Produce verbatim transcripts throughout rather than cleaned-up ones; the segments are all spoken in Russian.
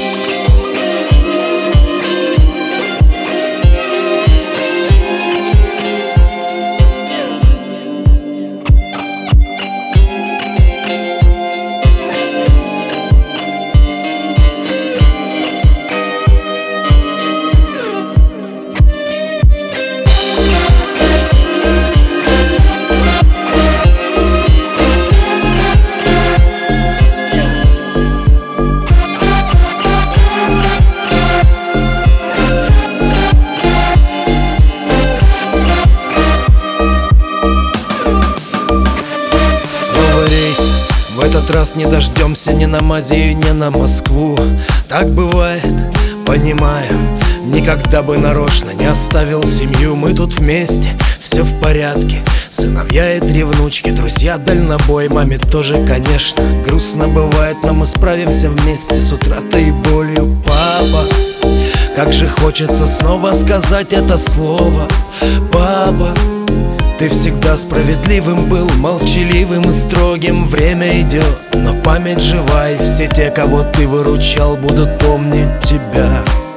В этот раз не дождемся ни на Азию, ни на Москву. Так бывает, понимаю. Никогда бы нарочно не оставил семью. Мы тут вместе, все в порядке. Сыновья и три внучки, друзья, дальнобой. Маме тоже, конечно, грустно бывает, но мы справимся вместе с утратой и болью. Папа, как же хочется снова сказать это слово. Папа, ты всегда справедливым был, молчаливым и строгим. Время идет, но память жива, и все те, кого ты выручал, будут помнить тебя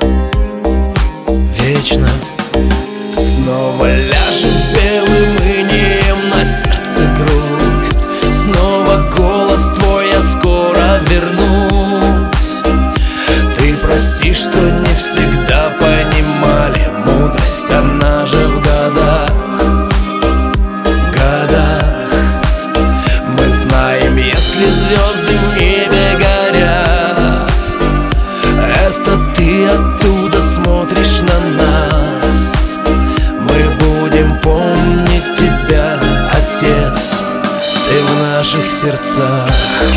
вечно. Снова ляжет белым инеем на сердце грусть. Снова голос твой, я скоро вернусь. Ты прости, что не всегда понимали мудрость, она же в годах. Если звезды в небе горят, это ты оттуда смотришь на нас. Мы будем помнить тебя, Отец, ты в наших сердцах.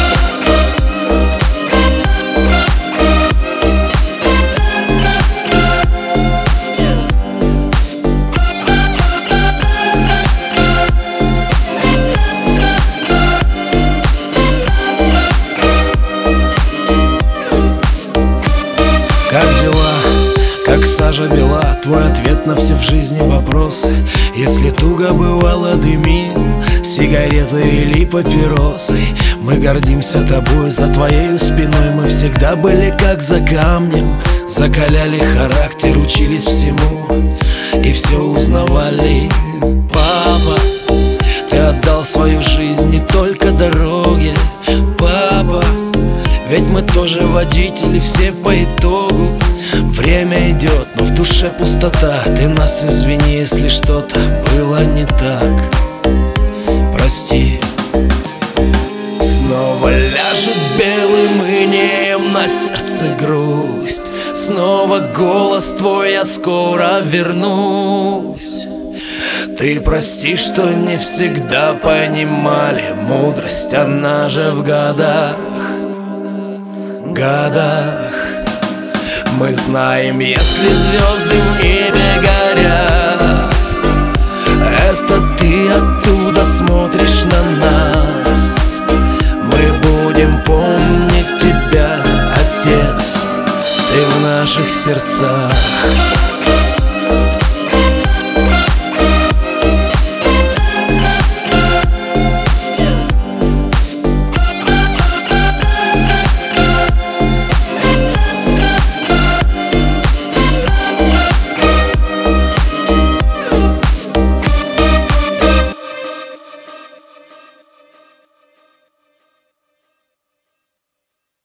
Как дела? Как сажа бела? Твой ответ на все в жизни вопросы. Если туго бывало дымил сигареты или папиросы, мы гордимся тобой, за твоей спиной. Мы всегда были как за камнем, закаляли характер, учились всему и все узнавали. Папа, ты отдал свою жизнь не только дороге. Папа, ведь мы тоже водители, все по итогу. Время идет, но в душе пустота. Ты нас извини, если что-то было не так. Прости. Снова ляжет белым инеем на сердце грусть. Снова голос твой, я скоро вернусь. Ты прости, что не всегда понимали мудрость, она же в годах. годах. Мы знаем, если звезды в небе горят, это ты оттуда смотришь на нас. Мы будем помнить тебя, Отец, ты в наших сердцах.